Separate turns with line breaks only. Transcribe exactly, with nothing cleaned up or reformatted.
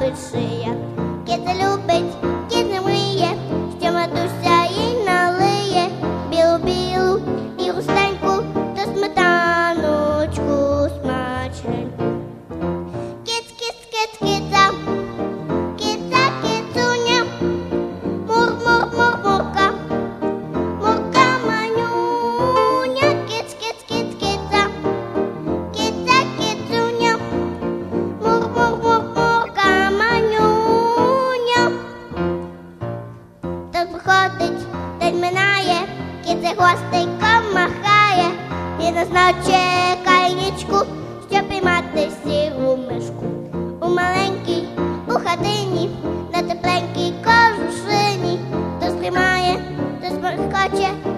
болить шия. Кіт любить, кіт не мріє, що матуся їй налиє білу-білу і густеньку та сметаночку смачненьку. Кіт, кіт, кіт, кіта, кіта, кіцуня, мур, мур, мур, мурка, мурка манюня. Кіт, кіт, кіт, кіта, кіта, кіцуня, мур, мур, мур, мурка манюня. Так проходить, день минає, кіт за хвостиком махає і назначе кайничку, щоб піймати сіру мишку. У маленькій, у хатині, на тепленькій кожушині, то спіймає, то сморкоче,